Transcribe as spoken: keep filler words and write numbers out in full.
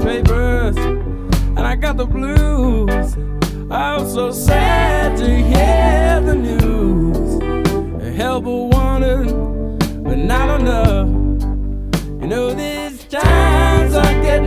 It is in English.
newspapers, and I got the blues. I was so sad to hear the news.